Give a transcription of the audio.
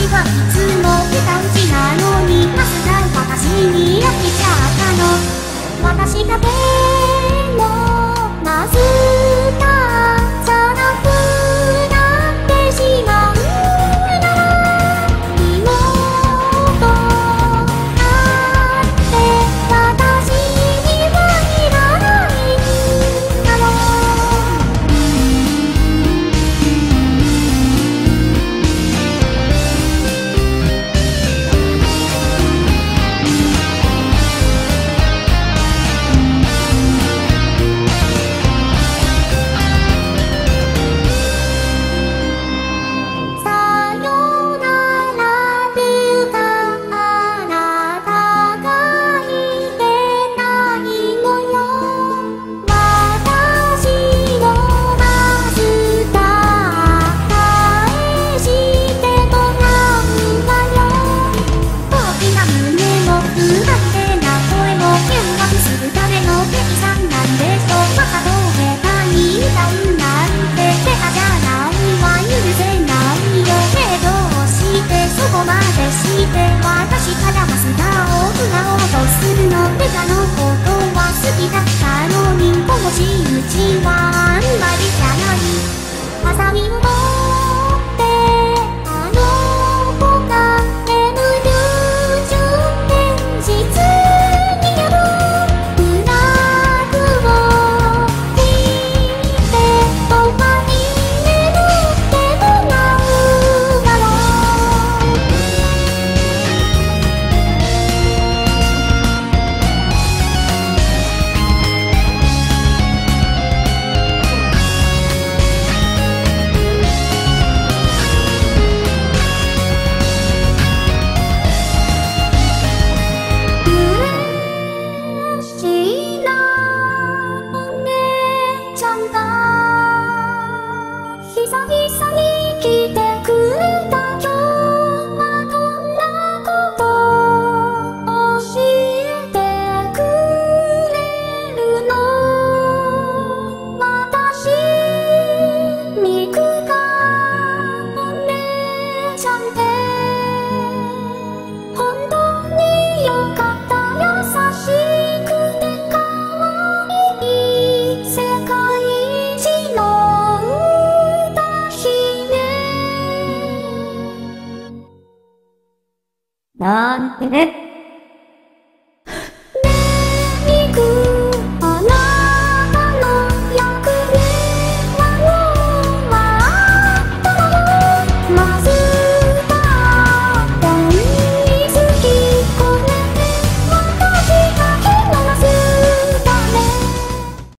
はいつも歌うちなのになぜか私に飽きちゃったの。私だけのマスターじゃなくなってしまうなら妹だって私にはいらないんだろ私からマスターを奪おうとするの。ベタのことは好きだったのにこの仕打ちはあんまりじゃない。ハサミを持ってあの子が眠る準備室にあるフラグを引いてお前に眠ってもらうだろう。久々に来てくれた今日はどんなこと教えてくれるの。私ミクがお姉ちゃんで本当によかった。優しくて可愛い世界一のなんてね。